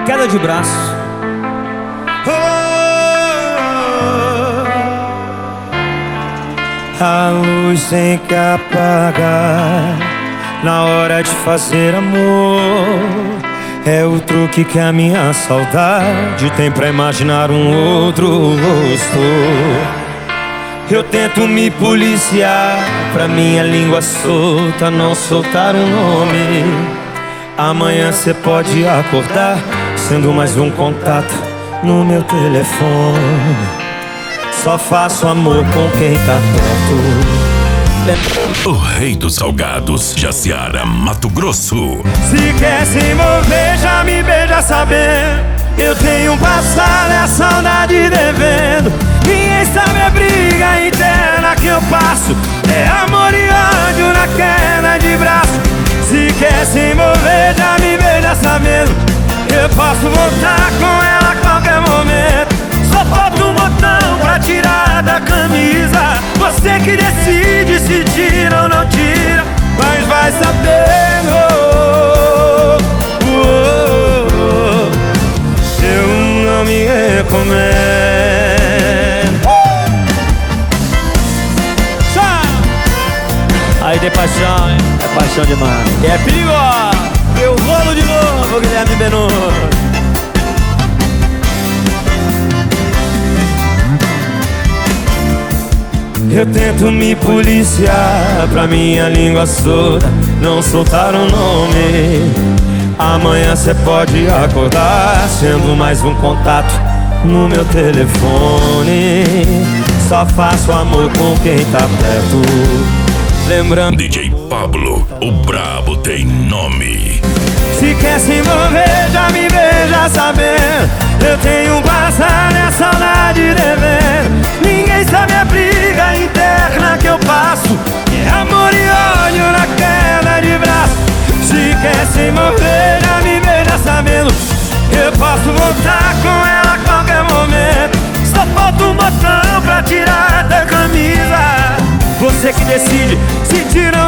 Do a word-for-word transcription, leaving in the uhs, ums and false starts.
queda de braço. A luz tem que apagar na hora de fazer amor. É o truque que a minha saudade tem pra imaginar um outro rosto. Eu tento me policiar pra minha língua solta não soltar um nome. Amanhã cê pode acordar sendo mais um contato no meu telefone. Só faço amor com quem tá perto. O rei dos salgados, Jaciara, Mato Grosso. Se quer se envolver, já me beija sabendo. Eu tenho um passado, é a saudade devendo. Ninguém sabe a briga interna que eu passo. É amor e ódio na queda de braço. Se quer se envolver, já me beija sabendo. Eu posso voltar com ela a qualquer momento. Só falta um botão pra tirar da camisa. Você que decide se tira ou não tira, mas vai sabendo. Oh, oh, oh, eu não me recomendo. Aí tem paixão, hein? É paixão demais. E é perigo, eu rolo de novo, Guilherme Benoit. Eu tento me policiar pra minha língua solta não soltar o nome. Amanhã cê pode acordar sendo mais um contato no meu telefone. Só faço amor com quem tá perto. Lembrando, D J Pablo, o brabo tem nome. se quer se envolver, já me beija sabendo. Eu tenho um passado, é saudade devendo. Ninguém sabe a briga interna que eu passo. É amor e ódio na queda de braço. Se quer se envolver, já me beija sabendo. Eu posso voltar com ela a qualquer momento. Só falta um botão pra tirar da camisa. Você que decide se tira